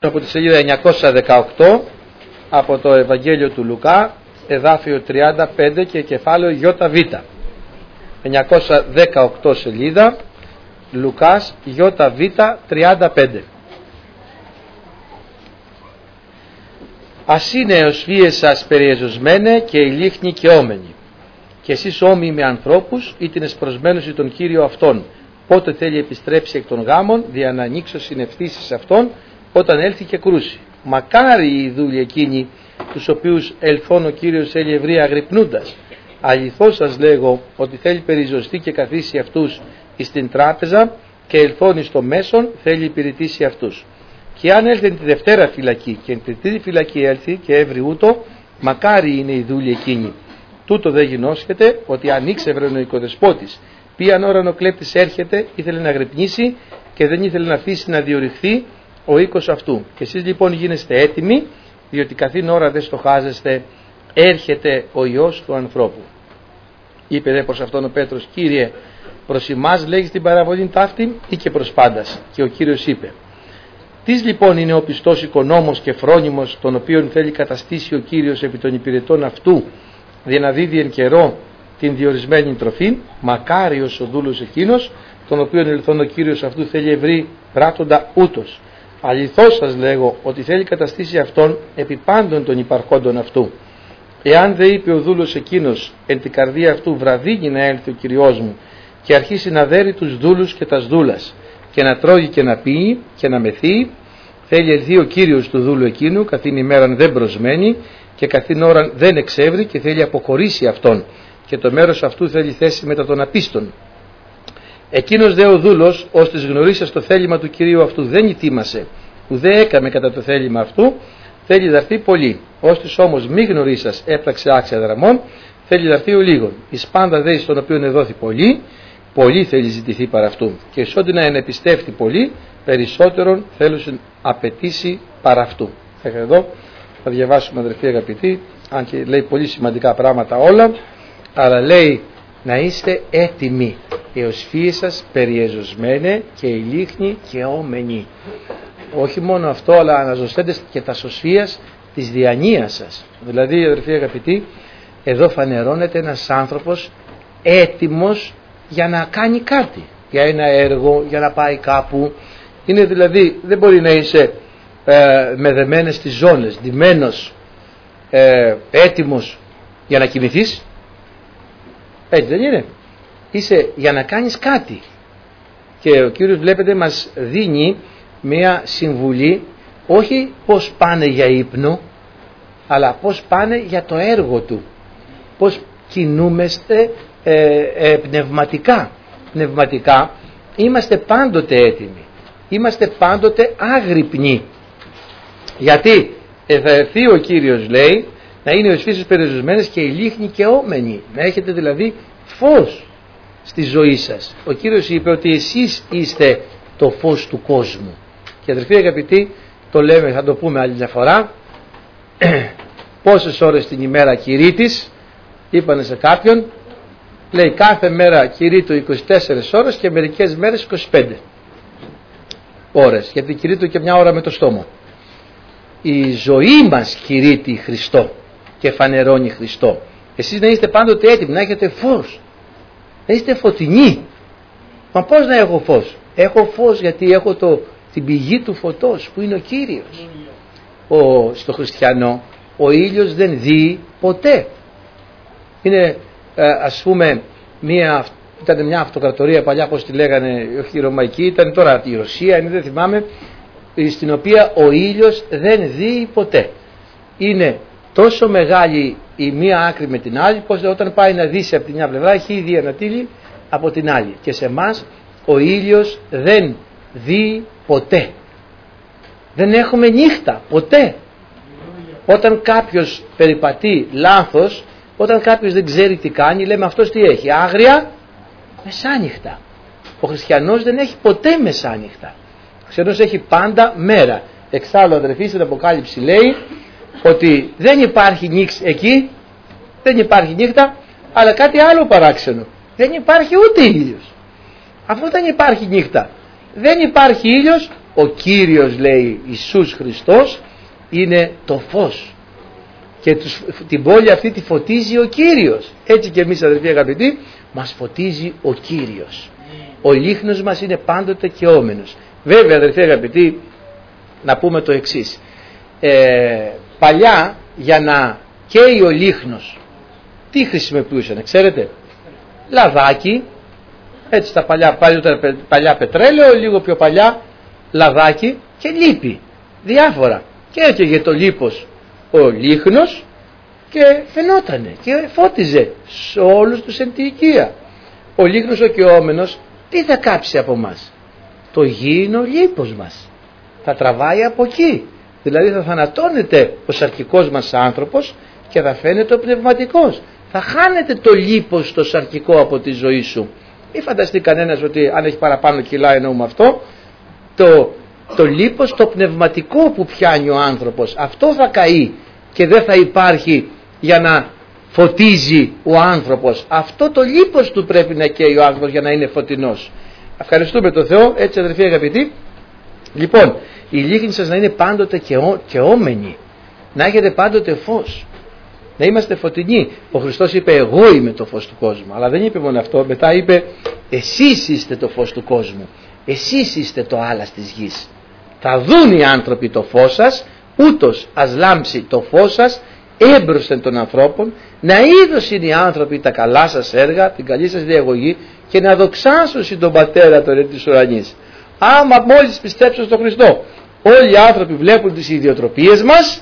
Από τη σελίδα 918 από το Ευαγγέλιο του Λουκά, εδάφιο 35 και κεφάλαιο ΙΒ. 918 σελίδα, Λουκάς ΙΒ 35. Ας είναι εωσφίες σας περιεζωσμένε και η λίχνη και όμενοι, και εσείς όμοιοι με ανθρώπους, ή την εσπροσμένωση τον Κύριο αυτόν, πότε θέλει επιστρέψει εκ των γάμων, δια να ανοίξω συνευθύσεις αυτόν, όταν έλθει και κρούσει. Μακάρι οι δούλοι εκείνοι, τους οποίους ελθόν ο Κύριος θέλει ευρεία αγρυπνούντας. Αληθώς σας λέγω ότι θέλει περιζωστεί και καθίσει αυτούς εις την τράπεζα, και ελθόν εις το μέσον θέλει υπηρετήσει αυτούς. Και αν έλθει τη Δευτέρα φυλακή και την τρίτη φυλακή έλθει και έβρι ούτω, μακάρι είναι οι δούλοι εκείνοι. Τούτο δεν γινώσχεται ότι αν ήξευρε ο οικοδεσπότης ποιαν ώρα ο κλέπτης έρχεται, ήθελε να γρυπνήσει και δεν ήθελε να αφήσει να διορυχθεί ο οίκος αυτού. Και εσείς λοιπόν γίνεστε έτοιμοι, διότι καθήν ώρα δεν στοχάζεστε, έρχεται ο Υιός του ανθρώπου. Είπε δε προς αυτόν ο Πέτρος, Κύριε, προς εμάς λέγεις την παραβολή ταύτη ή και προς πάντας? Και ο Κύριος είπε, τις λοιπόν είναι ο πιστός οικονόμος και φρόνιμος, τον οποίον θέλει καταστήσει ο Κύριος επί των υπηρετών αυτού, για να δίδει εν καιρό την διορισμένη τροφή? Μακάριος ο δούλος εκείνος, τον οποίον ελθόν ο Κύριος αυτού θέλει ευρύ πράττοντα ούτως. Αληθώς σας λέγω ότι θέλει καταστήσει αυτόν επί πάντων των υπαρχόντων αυτού. Εάν δε είπε ο δούλος εκείνος εν την καρδία αυτού, βραδύνει να έλθει ο Κυριός μου, και αρχίσει να δέρει τους δούλους και τας δούλας, και να τρώγει και να πίει και να μεθύει, θέλει ελθεί ο Κύριος του δούλου εκείνου, καθήν ημέραν δεν προσμένει και καθήν ώραν δεν εξεύρει, και θέλει αποχωρήσει αυτόν, και το μέρος αυτού θέλει θέση μετά των απίστων. Εκείνος δε ο δούλος, ώστις γνωρίσας το θέλημα του Κυρίου αυτού, δεν ηθήμασε, ουδέ έκαμε κατά το θέλημα αυτού, θέλει δαρθεί πολύ. Ώστις όμως μη γνωρίσας έπραξε άξια δραμών, θέλει δαρθεί ο λίγον. Εις πάντα δε εις τον οποίον εδόθη πολύ, πολύ θέλει ζητηθεί παρά αυτού. Και εις ό,τι να ενεπιστεύει πολύ, περισσότερον θέλουν απαιτήσει παρά αυτού. Εδώ θα διαβάσουμε, αδερφοί αγαπητοί, αν και λέει πολύ σημαντικά πράγματα όλα, αλλά λέει να είστε έτοιμοι, οι οσφύες σας περιεζωσμένε και η λίχνη και όμενοι. Όχι μόνο αυτό, αλλά αναζωστέντε και τα σωσφίας της διανοίας σας. Δηλαδή, αδερφοί αγαπητοί, εδώ φανερώνεται ένας άνθρωπος έτοιμος για να κάνει κάτι, για ένα έργο, για να πάει κάπου. Είναι δηλαδή, δεν μπορεί να είσαι μεδεμένες στις ζώνες, ντυμένος, έτοιμος για να κοιμηθείς. Έτσι δεν είναι? Είσαι για να κάνεις κάτι. Και ο Κύριος, βλέπετε, μας δίνει μια συμβουλή, όχι πως πάνε για ύπνο, αλλά πως πάνε για το έργο του, πως κινούμαστε πνευματικά. Πνευματικά είμαστε πάντοτε έτοιμοι, είμαστε πάντοτε άγρυπνοι. Γιατί θα έρθει ο Κύριος, λέει, να είναι οι οσφύσεις περιορισμένες και η λίχνη και όμενοι, να έχετε δηλαδή φως στη ζωή σας. Ο Κύριος είπε ότι εσείς είστε το φως του κόσμου. Και αδερφοί αγαπητοί, το λέμε, θα το πούμε άλλη μια φορά, πόσες ώρες την ημέρα κηρύττεις? Είπανε σε κάποιον, λέει κάθε μέρα κηρύττω 24 ώρες και μερικές μέρες 25 ώρες, γιατί κηρύττω και μια ώρα με το στόμα. Η ζωή μας κηρύττει Χριστό και φανερώνει Χριστό. Εσείς να είστε πάντοτε έτοιμοι, να έχετε φως, να είστε φωτεινοί. Μα πώς να έχω φως? Έχω φως γιατί έχω την πηγή του φωτός που είναι ο Κύριος. Στο χριστιανό ο ήλιος δεν δει ποτέ. Είναι ας πούμε ήταν μια αυτοκρατορία παλιά, πως τη λέγανε, όχι η Ρωμαϊκή, ήταν τώρα η Ρωσία, δεν θυμάμαι, στην οποία ο ήλιος δεν δει ποτέ. Είναι τόσο μεγάλη η μία άκρη με την άλλη, πως όταν πάει να δύσει από την μια πλευρά έχει ήδη ανατείλει από την άλλη. Και σε εμάς ο ήλιος δεν δει ποτέ. Δεν έχουμε νύχτα ποτέ. Όταν κάποιος περιπατεί λάθος, όταν κάποιος δεν ξέρει τι κάνει, λέμε αυτός τι έχει? Άγρια μεσάνυχτα. Ο χριστιανός δεν έχει ποτέ μεσάνυχτα. Ο χριστιανός έχει πάντα μέρα. Εξάλλου, αδερφοί, στην Αποκάλυψη λέει ότι δεν υπάρχει νύχτα εκεί, δεν υπάρχει νύχτα, αλλά κάτι άλλο παράξενο. Δεν υπάρχει ούτε ήλιος. Αφού δεν υπάρχει νύχτα, δεν υπάρχει ήλιος, ο Κύριος, λέει, Ιησούς Χριστός είναι το φως και την πόλη αυτή τη φωτίζει ο Κύριος. Έτσι και εμείς, αδελφοί αγαπητοί, μας φωτίζει ο Κύριος. Ο λίχνος μας είναι πάντοτε καιόμενος. Βέβαια, αδελφοί αγαπητοί, να πούμε το εξής. Παλιά, για να καίει ο λίχνος, τι χρησιμοποιούσαν, ξέρετε? Λαδάκι, έτσι τα παλιά πετρέλαιο, λίγο πιο παλιά λαδάκι και λίπη, διάφορα. Και έρχεται το λίπος ο λίχνος και φαινότανε και φώτιζε σε όλους τους εν τη οικία. Ο λίχνος ο καιόμενος τι θα κάψει από μας? Το γήινο λίπος μας θα τραβάει από εκεί. Δηλαδή θα θανατώνεται ο σαρκικός μας άνθρωπος και θα φαίνεται ο πνευματικός. Θα χάνεται το λίπος το σαρκικό από τη ζωή σου. Μην φανταστεί κανένας ότι αν έχει παραπάνω κιλά, εννοούμε αυτό, το λίπος το πνευματικό που πιάνει ο άνθρωπος, αυτό θα καεί και δεν θα υπάρχει για να φωτίζει ο άνθρωπος. Αυτό το λίπος του πρέπει να καίει ο άνθρωπος για να είναι φωτεινός. Ευχαριστούμε τον Θεό. Έτσι, αδελφοί αγαπητοί, λοιπόν, η λίχνη σας να είναι πάντοτε καιόμενη, να έχετε πάντοτε φως, να είμαστε φωτεινοί. Ο Χριστός είπε εγώ είμαι το φως του κόσμου, αλλά δεν είπε μόνο αυτό, μετά είπε εσείς είστε το φως του κόσμου, εσείς είστε το άλας της γης. Θα δουν οι άνθρωποι το φως σας, ούτως ας λάμψει το φως σας έμπροσθεν των ανθρώπων, να είδωσιν οι άνθρωποι τα καλά σας έργα, την καλή σας διαγωγή και να δοξάσουν τον Πατέρα τον εν της ουρανής. Άμα μόλις πιστέψω στον Χριστό όλοι οι άνθρωποι βλέπουν τις ιδιοτροπίες μας,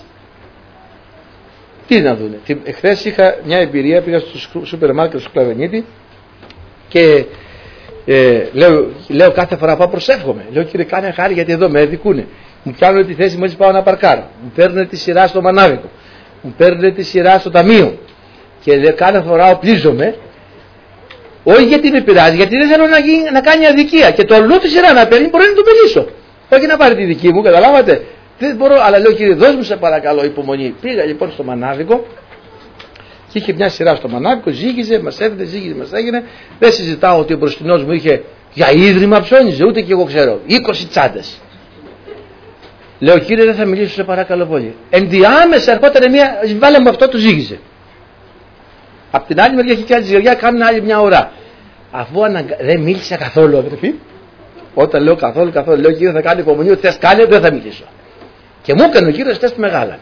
τι να δούνε? Εχθές είχα μια εμπειρία, πήγα στο σούπερ μάρκετ στο Κλαβενίτη και λέω κάθε φορά πάω προσεύχομαι. Λέω κύριε κάνε χάρη γιατί εδώ με εδικούνε. Μου πιάνουν τη θέση μόλις πάω να παρκάρω. Μου παίρνουν τη σειρά στο μανάβικο. Μου παίρνουν τη σειρά στο ταμείο. Και κάθε φορά οπλίζομαι. Όχι γιατί με πειράζει, γιατί δεν θέλω να κάνει αδικία. Και το αλλού τη σειρά να παίρνει μπορεί να το μιλήσω. Όχι να πάρει τη δική μου, καταλάβατε. Δεν μπορώ, αλλά λέω κύριε δώσ' μου σε παρακαλώ υπομονή. Πήγα λοιπόν στο μανάβικο και είχε μια σειρά στο μανάβικο, ζύγιζε, μας έφερε, ζύγιζε, μας έγινε. Δεν συζητάω ότι ο μπροστινός μου είχε για ίδρυμα ψώνιζε, ούτε και εγώ ξέρω. 20 τσάντες. Λέω κύριε δεν θα μιλήσω σε παρακαλώ πολύ. Ενδιάμεσα ερχόταν μια, βάλε μου αυτό, το ζύγιζε. Απ' την άλλη μεριά είχε και άλλη ζυγαριά, κάνουν άλλη μια ώρα. Αφού δεν μίλησα καθόλου αδερφοί, όταν λέω καθόλου, λέω κύριε θα κάνει υπομονή, ότι θες κάνει, δεν θα μιλήσω. Και μου έκανε ο κύριος τεστ μεγάλα.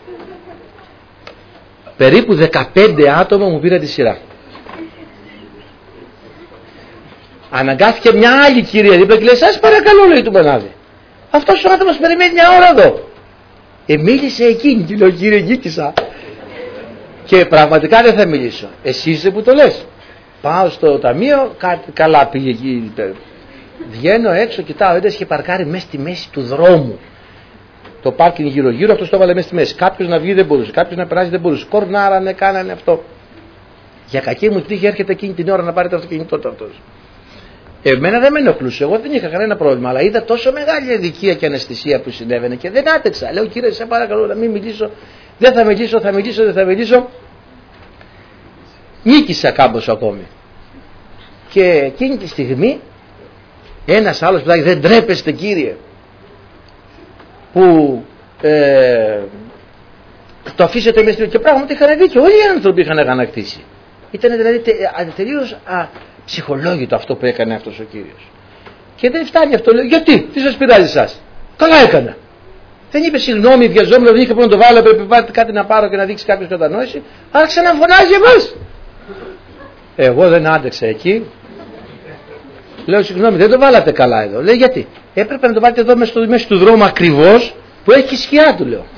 Περίπου 15 άτομα μου πήραν τη σειρά. Αναγκάθηκε μια άλλη κυρία δίπλα και λέει σας παρακαλώ λέει του Μανάδη. Αυτός ο άνθρωπος περιμένει μια ώρα εδώ. Μίλησε εκείνη και λέω κύριε γύκησα. Και πραγματικά δεν θα μιλήσω. Εσύ είσαι που το λες. Πάω στο ταμείο, καλά πήγε εκεί. Βγαίνω έξω, κοιτάω, έντας είχε παρκάρει μέσα στη μέση του δρόμου. Το πάρκινγκ γύρω-γύρω, αυτός το έβαλε μέσα στη μέση. Κάποιος να βγει δεν μπορούσε, κάποιος να περάσει δεν μπορούσε. Κορνάρανε, κάνανε αυτό. Για κακή μου τύχη έρχεται εκείνη την ώρα να πάρει το αυτοκίνητό του αυτός. Εμένα δεν με ενοχλούσε, εγώ δεν είχα κανένα πρόβλημα, αλλά είδα τόσο μεγάλη αδικία και αναισθησία που συνέβαινε και δεν άντεξα. Λέω κύριε, σε παρακαλώ να μην μιλήσω, δεν θα μιλήσω, δεν θα μιλήσω. Νίκησα κάμπος ακόμη. Και εκείνη τη στιγμή ένας άλλος που δεν τρέπεστε κύριε, που το αφήσετε μέσα και πράγματι είχαν δίκιο, όλοι οι άνθρωποι είχαν αγανακτήσει. Ήταν δηλαδή τελείως ψυχολόγητο αυτό που έκανε αυτός ο κύριος. Και δεν φτάνει αυτό, λέει, γιατί, τι σας πειράζει εσάς? Καλά έκανα. Δεν είπε συγγνώμη, βιαζόμουν, δεν είχα να το βάλω, πρέπει κάτι να πάρω και να δείξει κάποιος κατανόηση. Άρχισε να φωνάζει εμάς. Εγώ δεν άντεξα εκεί. Λέω συγγνώμη, δεν το βάλατε καλά εδώ. Λέει γιατί? Έπρεπε να το βάλετε εδώ μέσα του δρόμου ακριβώς που έχει σκιά του, λέω.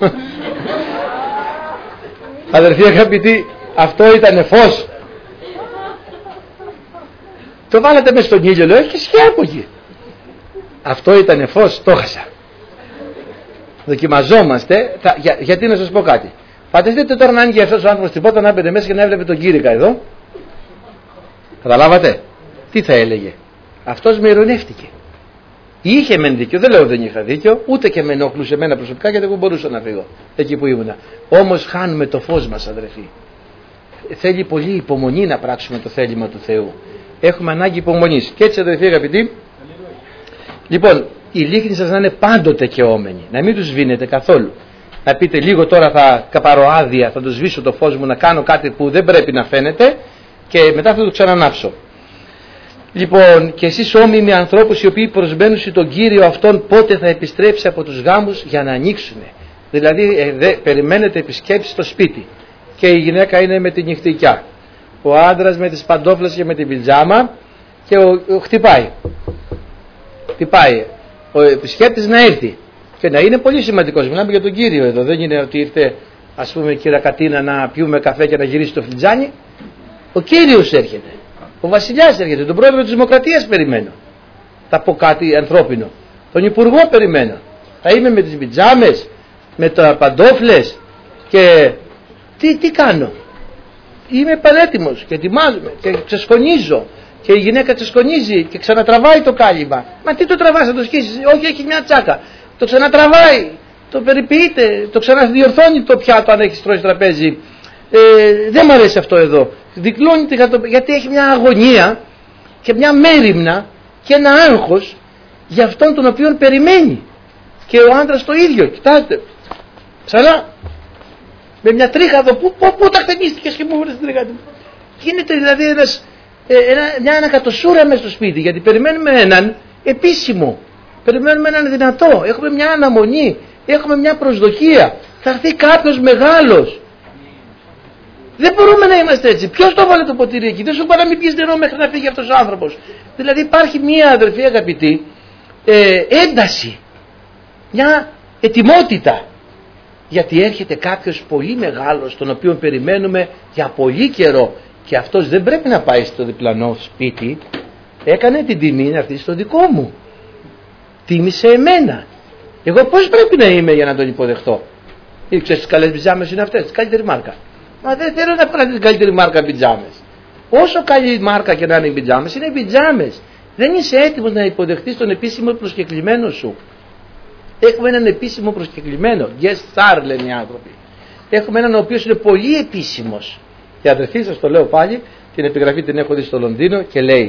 Αδερφοί αγαπητοί, αυτό ήταν φως. Το βάλατε μέσα στον ήλιο, λέω, έχει σκιά από εκεί. Αυτό ήταν φως, το χάσα. Δοκιμαζόμαστε, γιατί να σας πω κάτι. Φανταστείτε τώρα να άνοιγε αυτός ο άνθρωπος την πόρτα να έμπαινε μέσα και να έβλεπε τον Κύρικα εδώ. Καταλάβατε, τι θα έλεγε? Αυτός με ειρωνεύτηκε. Είχε μεν δίκιο, δεν λέω δεν είχα δίκιο, ούτε και με ενοχλούσε εμένα προσωπικά γιατί εγώ μπορούσα να φύγω εκεί που ήμουνα. Όμως χάνουμε το φως μας αδερφοί. Θέλει πολύ υπομονή να πράξουμε το θέλημα του Θεού. Έχουμε ανάγκη υπομονής. Και έτσι αδερφοί αγαπητοί, λοιπόν, οι λίχνοι σας να είναι πάντοτε καιόμενοι, να μην τους σβήνετε καθόλου. Να πείτε λίγο τώρα θα πάρω άδεια, θα το σβήσω το φως μου, να κάνω κάτι που δεν πρέπει να φαίνεται και μετά θα το ξανανάψω. Λοιπόν, και εσείς όμοιοι με ανθρώπους οι οποίοι προσμένουν τον Κύριο αυτόν πότε θα επιστρέψει από τους γάμους για να ανοίξουν. Δηλαδή περιμένετε επισκέψεις στο σπίτι και η γυναίκα είναι με τη νυχτικιά, ο άντρας με τις παντόφλες και με την πιτζάμα και χτυπάει ο επισκέπτης να έρθει και να είναι πολύ σημαντικός. Μιλάμε για τον Κύριο εδώ, δεν είναι ότι ήρθε ας πούμε κυρία Κατίνα να πιούμε καφέ και να γυρίσει το φλιτζάνι. Ο Κύριος έρχεται, ο βασιλιάς έρχεται, τον πρόεδρο της Δημοκρατίας περιμένω, θα πω κάτι ανθρώπινο, τον υπουργό περιμένω, θα είμαι με τις πιτζάμες, με τα παντόφλες και τι κάνω, είμαι πανέτοιμος και ετοιμάζομαι και ξεσκονίζω και η γυναίκα ξεσκονίζει και ξανατραβάει το κάλυμα. Μα τι το τραβάς, θα το σκίσεις? Όχι, έχει μια τσάκα, το ξανατραβάει, το περιποιείται, το ξαναδιορθώνει το πιάτο αν έχει στρώσει τραπέζι. Δεν μου αρέσει αυτό εδώ, δικλώνει γιατί έχει μια αγωνία και μια μέριμνα και ένα άγχος για αυτόν τον οποίον περιμένει. Και ο άντρας το ίδιο, κοιτάτε, ξανά με μια τρίχα εδώ, πού τα χτενίστηκες και μου βρες την τρίχα του. Γίνεται δηλαδή μια ανακατοσούρα μέσα στο σπίτι, γιατί περιμένουμε έναν επίσημο, περιμένουμε έναν δυνατό, έχουμε μια αναμονή, έχουμε μια προσδοκία, θα έρθει κάποιος μεγάλος. Δεν μπορούμε να είμαστε έτσι. Ποιος το βάλε το ποτήρι εκεί? Δεν σου πάει να μην πεις νερό μέχρι να φύγει αυτός ο άνθρωπος. Δηλαδή υπάρχει μια, αδερφή αγαπητή, ένταση, μια ετοιμότητα, γιατί έρχεται κάποιος πολύ μεγάλος τον οποίο περιμένουμε για πολύ καιρό και αυτός δεν πρέπει να πάει στο διπλανό σπίτι. Έκανε την τιμή να έρθει στο δικό μου, τίμησε εμένα. Εγώ πώς πρέπει να είμαι για να τον υποδεχτώ? Ξέρεις τις καλές πιτζάμες είναι αυτές, καλύτερη μάρκα. Μα δεν θέλω να πάρω την καλύτερη μάρκα πιτζάμες. Όσο καλή μάρκα και να είναι οι πιτζάμες, είναι πιτζάμες. Δεν είσαι έτοιμος να υποδεχτείς τον επίσημο προσκεκλημένο σου. Έχουμε έναν επίσημο προσκεκλημένο, guest star λένε οι άνθρωποι. Έχουμε έναν ο οποίος είναι πολύ επίσημος. Και αδερφοί, σας το λέω πάλι, την επιγραφή την έχω δει στο Λονδίνο και λέει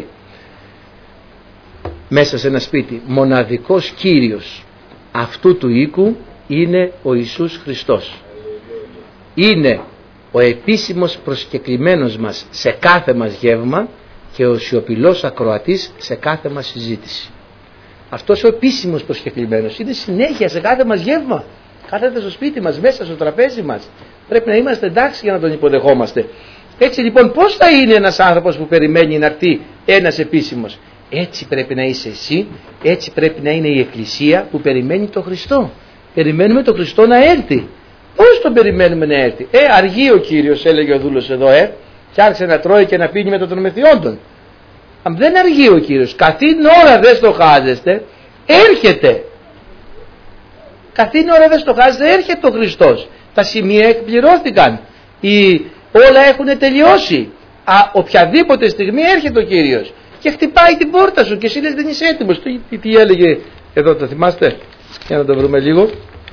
μέσα σε ένα σπίτι, μοναδικός Κύριος αυτού του οίκου είναι ο Ιησούς Χριστός. Είναι ο επίσημος προσκεκλημένος μας σε κάθε μας γεύμα και ο σιωπηλός ακροατής σε κάθε μας συζήτηση. Αυτός ο επίσημος προσκεκλημένος είναι συνέχεια σε κάθε μας γεύμα. Κάθεται στο σπίτι μας, μέσα στο τραπέζι μας. Πρέπει να είμαστε εντάξει για να τον υποδεχόμαστε. Έτσι λοιπόν, πώς θα είναι ένας άνθρωπος που περιμένει να έρθει ένας επίσημος? Έτσι πρέπει να είσαι εσύ, έτσι πρέπει να είναι η Εκκλησία που περιμένει τον Χριστό. Περιμένουμε τον Χριστό να έρθει. Πώς τον περιμένουμε να έρθει? Αργεί ο Κύριος, έλεγε ο δούλος εδώ, και άρχισε να τρώει και να πίνει μετά των μεθιόντων. Αν δεν αργεί ο Κύριος, καθήν ώρα δεν στοχάζεστε, έρχεται. Καθήν ώρα δεν στοχάζεστε, έρχεται ο Χριστός. Τα σημεία εκπληρώθηκαν. Όλα έχουν τελειώσει. Οποιαδήποτε στιγμή έρχεται ο Κύριος και χτυπάει την πόρτα σου και εσύ λες δεν είσαι έτοιμος. Τι έλεγε εδώ, το θυμάστε? Για να το βρούμε λίγο.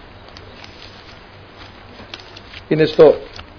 Είναι στο...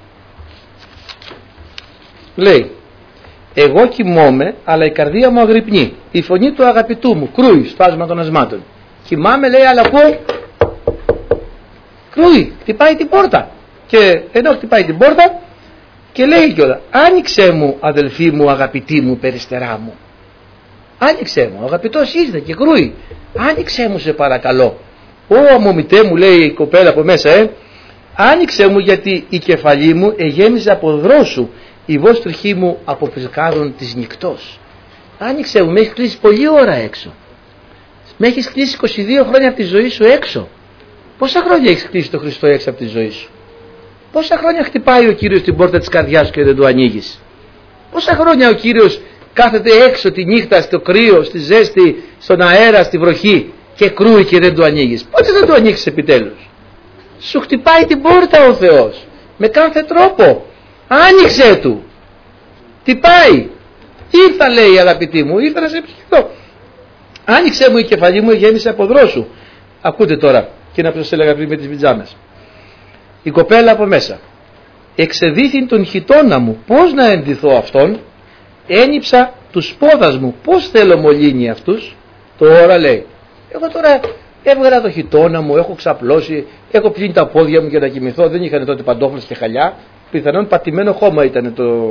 Λέει, εγώ κοιμόμαι αλλά η καρδία μου αγρυπνεί, η φωνή του αγαπητού μου κρούει, σπάσμα των ασμάτων. Κοιμάμαι λέει, αλλά ακούω κρούει, χτυπάει την πόρτα. Και ενώ χτυπάει την πόρτα και λέει κιόλα, άνοιξέ μου αδελφή μου, αγαπητή μου, περιστερά μου. Άνοιξέ μου, ο αγαπητός ήρθε και κρούει. Άνοιξέ μου σε παρακαλώ. Αμομητέ μου, λέει η κοπέλα από μέσα, άνοιξέ μου γιατί η κεφαλή μου εγέμιζε από δρόσου, η βόστριχή μου από φρικάρων της νυκτός. Άνοιξέ μου, με έχεις κλείσει πολλή ώρα έξω. Με έχεις κλείσει 22 χρόνια από τη ζωή σου έξω. Πόσα χρόνια έχεις κλείσει το Χριστό έξω από τη ζωή σου? Πόσα χρόνια χτυπάει ο Κύριος την πόρτα της καρδιάς σου και δεν του ανοίγεις? Πόσα χρόνια ο Κύριος κάθεται έξω τη νύχτα στο κρύο, στη ζέστη, στον αέρα, στη βροχή και κρούει και δεν του ανοίγεις? Πότε δεν του ανοίξεις επιτέλους? Σου χτυπάει την πόρτα ο Θεός με κάθε τρόπο. Άνοιξε του. Τι πάει? Ήρθα, λέει, αγαπητή μου, ήρθα να σε επισκεφτώ. Άνοιξε μου, η κεφαλή μου γέμισε από δρόσου. Ακούτε τώρα, και να σας έλεγα πριν με τις πιτζάμες. Η κοπέλα από μέσα. Εξεδίθην τον χιτώνα μου, πώς να ενδυθώ αυτόν? Ένιψα τους πόδας μου, πώς θέλω μολύνει αυτούς? Τώρα λέει, Εγώ τώρα έβγαλα το χιτώνα μου, έχω ξαπλώσει, έχω πλύνει τα πόδια μου για να κοιμηθώ. Δεν είχαν τότε παντόφλες και χαλιά. Πιθανόν πατημένο χώμα ήταν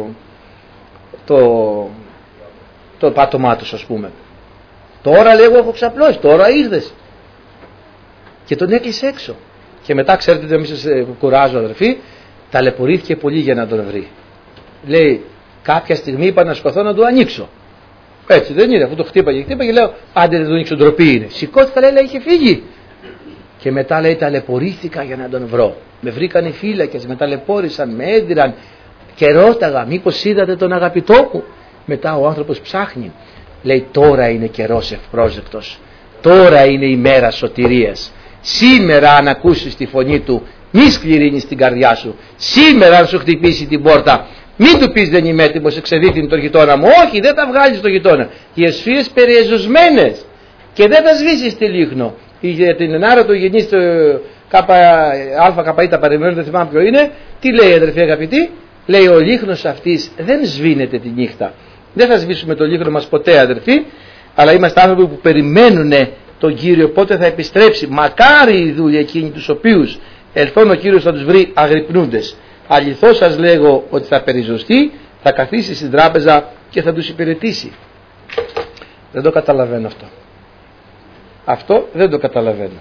το πάτωμά τους, ας πούμε. Τώρα λέει, εγώ έχω ξαπλώσει, τώρα ήρθες. Και τον έκλεισε έξω. Και μετά, ξέρετε, δεν σας κουράζω, αδερφοί, ταλαιπωρήθηκε πολύ για να τον βρει. Λέει, κάποια στιγμή είπα να σκοθώ να του ανοίξω. Έτσι δεν είναι, αφού το χτύπαγε και λέω, άντε δεν τον ανοίξω, ντροπή είναι. Σηκώθηκα, λέει, είχε φύγει. Και μετά, λέει, ταλαιπωρήθηκα για να τον βρω. Με βρήκαν οι φύλακες, με ταλαιπώρησαν, με έδιραν και ρώταγα, μήπως είδατε τον αγαπητό μου. Μετά ο άνθρωπος ψάχνει. Λέει, τώρα είναι καιρός ευπρόσδεκτος. Τώρα είναι η μέρα σωτηρίας. Σήμερα, αν ακούσεις τη φωνή του, μη σκληρύνεις την καρδιά σου. Σήμερα, αν σου χτυπήσει την πόρτα, μην του πεις δεν είμαι έτοιμος, εξεδίθυνε τον γειτόνα μου. Όχι, δεν τα βγάλεις τον γειτόνα. Οι εσφύες περιεζωσμένες. Και δεν θα σβήσεις τη λίχνο. Για την ενάρα του γεννής του ΑΚΙ τα παρεμβαίνουν, δεν θυμάμαι ποιο είναι. Τι λέει, αδερφοί αγαπητοί? Λέει, ο λίχνος αυτής δεν σβήνεται τη νύχτα. Δεν θα σβήσουμε το λίχνο μας ποτέ, αδερφοί, αλλά είμαστε άνθρωποι που περιμένουν τον Κύριο πότε θα επιστρέψει. Μακάρι οι δούλοι εκείνοι τους οποίους ελθόν ο Κύριος θα τους βρει αγρυπνούντες. Αληθώς σας λέγω ότι θα περιζωστεί, θα καθίσει στην τράπεζα και θα τους υπηρετήσει. Δεν το καταλαβαίνω αυτό. Αυτό δεν το καταλαβαίνω.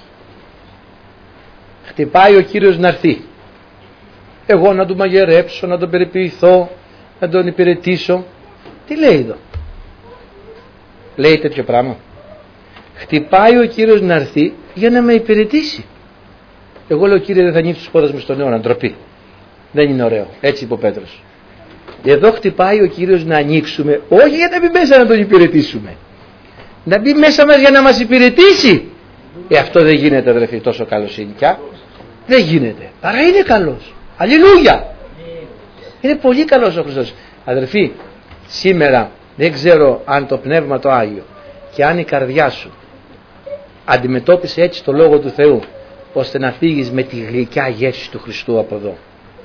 Χτυπάει ο Κύριος να έρθει. Εγώ να του μαγειρέψω, να τον περιποιηθώ, να τον υπηρετήσω. Τι λέει εδώ? Λέει τέτοιο πράγμα? Χτυπάει ο Κύριος να έρθει για να με υπηρετήσει. Εγώ λέω, Κύριε, δεν θα ανοίξει τους πόδες μου στον αιώνα, ντροπή. Δεν είναι ωραίο. Έτσι είπε ο Πέτρος. Εδώ χτυπάει ο Κύριος να ανοίξουμε, όχι για να μπει μέσα να τον υπηρετήσουμε. Να μπει μέσα μας για να μας υπηρετήσει. Αυτό δεν γίνεται, αδερφοί, τόσο καλοσύνη πια. Δεν γίνεται. Άρα είναι καλός. Αλληλούια. Είναι πολύ καλός ο Χριστός. Αδερφοί, σήμερα δεν ξέρω αν το Πνεύμα το Άγιο και αν η καρδιά σου αντιμετώπισε έτσι το Λόγο του Θεού, ώστε να φύγεις με τη γλυκιά γεύση του Χριστού από εδώ.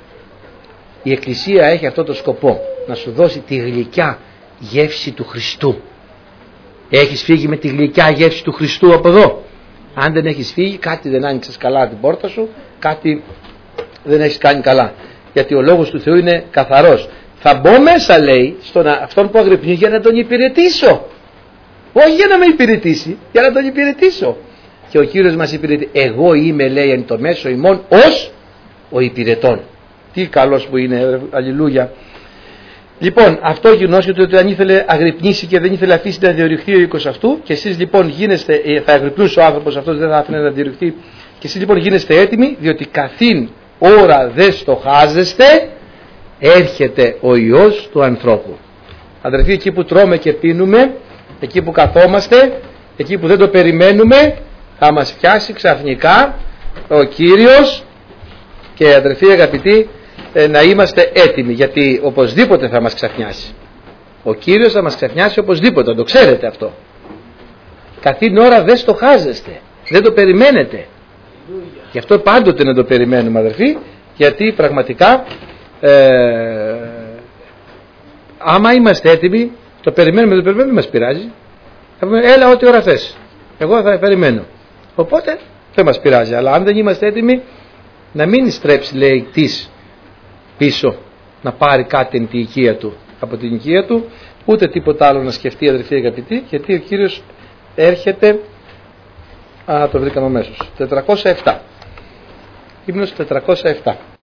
Η Εκκλησία έχει αυτό το σκοπό, να σου δώσει τη γλυκιά γεύση του Χριστού. Έχεις φύγει με τη γλυκιά γεύση του Χριστού από εδώ? Αν δεν έχεις φύγει, κάτι δεν άνοιξες καλά την πόρτα σου, κάτι δεν έχεις κάνει καλά. Γιατί ο Λόγος του Θεού είναι καθαρός. Θα μπω μέσα, λέει, στον αυτόν που αγρυπνεί για να τον υπηρετήσω. Όχι για να με υπηρετήσει, για να τον υπηρετήσω. Και ο Κύριος μας υπηρετεί. Εγώ είμαι, λέει, εν το μέσο ημών ως ο υπηρετών. Τι καλός που είναι, αλληλούια. Λοιπόν, αυτό γινώσκεται ότι αν ήθελε αγρυπνήσει και δεν ήθελε αφήσει να διορυχθεί ο οίκος αυτού, και εσείς λοιπόν γίνεστε, θα αγρυπνούσε ο άνθρωπος αυτός, δεν θα άφηνε να διορυχθεί, και εσείς λοιπόν γίνεστε έτοιμοι, διότι καθήν ώρα δεν στοχάζεστε, έρχεται ο Υιός του ανθρώπου. Αδερφοί, εκεί που τρώμε και πίνουμε, εκεί που καθόμαστε, εκεί που δεν το περιμένουμε, θα μας πιάσει ξαφνικά ο Κύριος. Και αδερφοί αγαπητοί, να είμαστε έτοιμοι, γιατί οπωσδήποτε θα μας ξαφνιάσει. Ο Κύριος θα μας ξαφνιάσει οπωσδήποτε, το ξέρετε αυτό. Καθήν ώρα δεν στοχάζεστε, δεν το περιμένετε. Γι' αυτό πάντοτε να το περιμένουμε, αδερφοί, γιατί πραγματικά άμα είμαστε έτοιμοι, το περιμένουμε, δεν μας πειράζει. Θα πούμε, έλα ό,τι ώρα θες, εγώ θα περιμένω. Οπότε δεν μας πειράζει. Αλλά αν δεν είμαστε έτοιμοι, να μην στρέψει, λέει, της πίσω να πάρει κάτι την οικία του, από την οικία του, ούτε τίποτα άλλο να σκεφτεί, αδερφοί αγαπητοί, γιατί ο Κύριος έρχεται. Το βρήκαμε αμέσως. 407. Ύμνος 407.